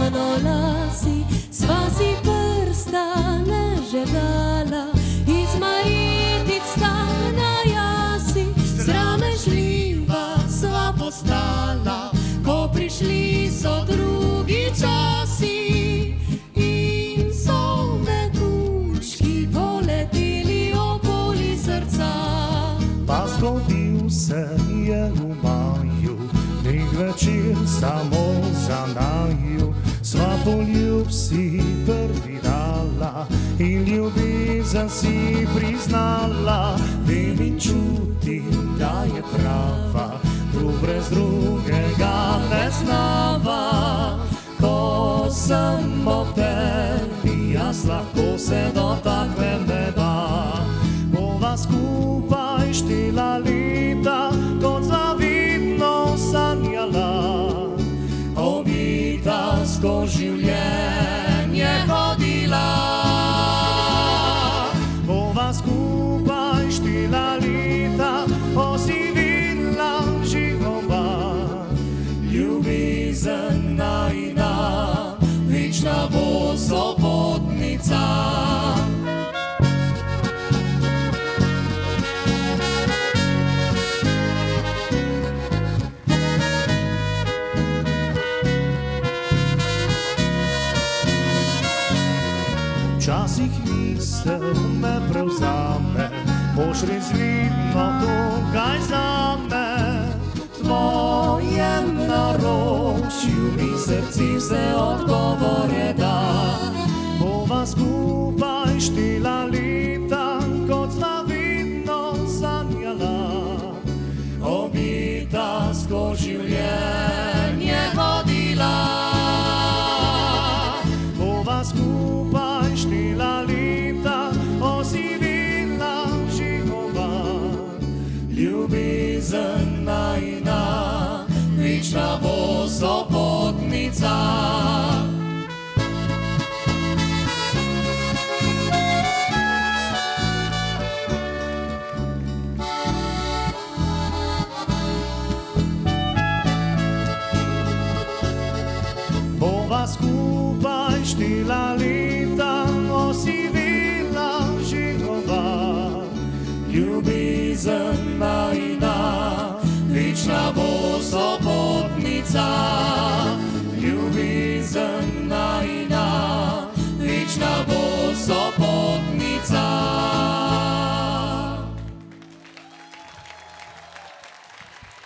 tanolasi, sva si prsta ne žedala, izmaritit stana jasi, sramežljiva sva postala, ko prišli so drugi časi. In so metučki poleteli okoli srca. Pa zgodil se je v maju, nek večer samo za naju, sva poljub si prvi dala in ljubezen si priznala. Vem in čutim, da je prava, drug brez drugega ne znava. Ko sem ob tebi, jaz lahko se dotaknem neba. Bova skupaj štela leta, kot zavidno sanjala. Obita skozi življenje hodila. Bova skupaj štela leta, osivila živoba. Ljubezen najina, večna bo sopotnica. Včasih misel me prevzame, boš res vidno tukaj zame. Tvojem naročju mi srci vse odgovore da. Bova skupaj štela leta, kot zavidno sanjala. Obita skozi življenje hodila. Bova skupaj štela leta, osivila živoba. Ljubezen najina, večna bo sopotnica. Bova skupaj štela leta, osivila živoba. Ljubezen najina, večna bo sopotnica. Ljubezen najina.